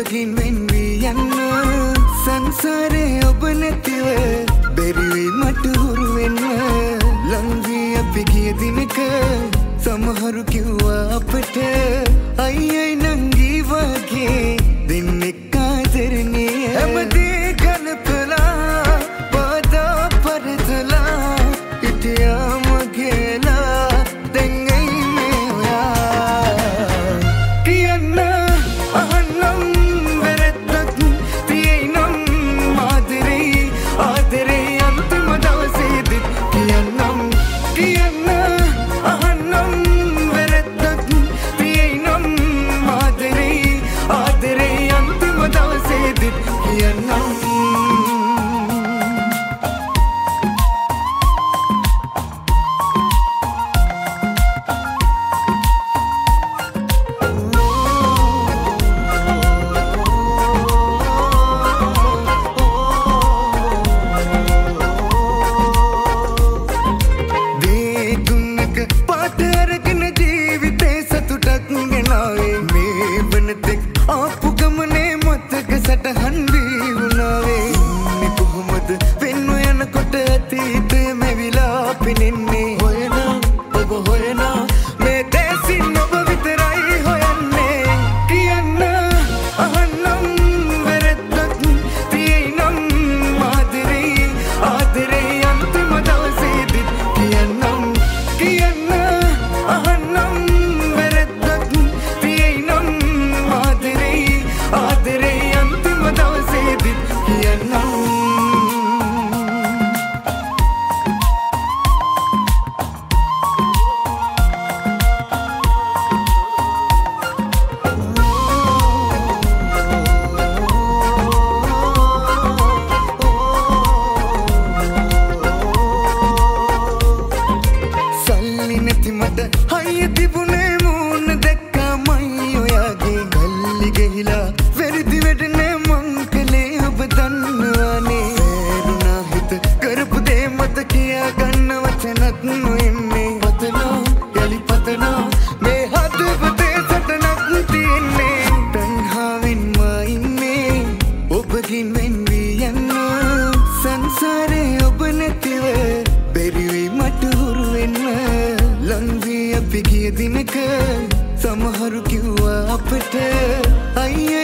ඔබකින් වෙන් වී යන්න සංසාරේ ඔබ නැතිව බැරි වෙයි මට හුරු වෙන්න ලං වී අපි ගිය දිනක සමහරු කිව්වා අපට අයියයි නංගී වගේ දෙන්නෙක් ආදරණීය හැමදේ කලපලා බාධා පරදලා හිටියා මගේලා දැන් ඇයි මේ ඔයා කියන්න අහන්නම් වැරැද්දක් තියෙයි නම් ආදරේ අන්තිම දවසේදීත් කියන්නම් අහන්නම් වැරැද්දක් තියෙයි නම් ආදරේ අන්තිම දවසේදීත් කියන්නම් ආපු ගමනේ මතක සටහන් වී වුණාවේ ඉන්නේ කොහොමද වෙන්න යනකොට අතීතය මෙවිලා පෙනෙන්නේ හොයනා ඔබ හොයනා මේ දැසින් ඔබ විතරයි හොයන්නේ කියන්න අහන්නම් වැරැද්දක් තියෙයි නම් ආදරේ අන්තිම දවසේදීත් කියන්නම් අහන්නම් වැරැද්දක් තියෙයි නම් ආදරේ අන්තිම දවසේදීත් කියන්නම් සල්ලි නැති මට හයිය තිබුණේ මූණ දැක්කමයි ඔයාගේ ගල්ලි ගෙහිලා වැරදි වැඩනේ මං කළේ ඔබ දන්නවානේ වැරුණා හිත කරපු දේ මත කියා ගන්න වචනත් නොෙන්නේ පතනවා යලි පතනවා මේ හදවතේ සටනක් තියෙන්නේ තණ්හාවෙන්ම ඉන්නේ ඔබකින් වෙන් වී යන්න සංසාරේ ඔබ නැතිව බැරි වෙයි මට හුරු වෙන්න ලං වී අපි ගිය දිනක සමහරු කිව්වා අපට අයියයි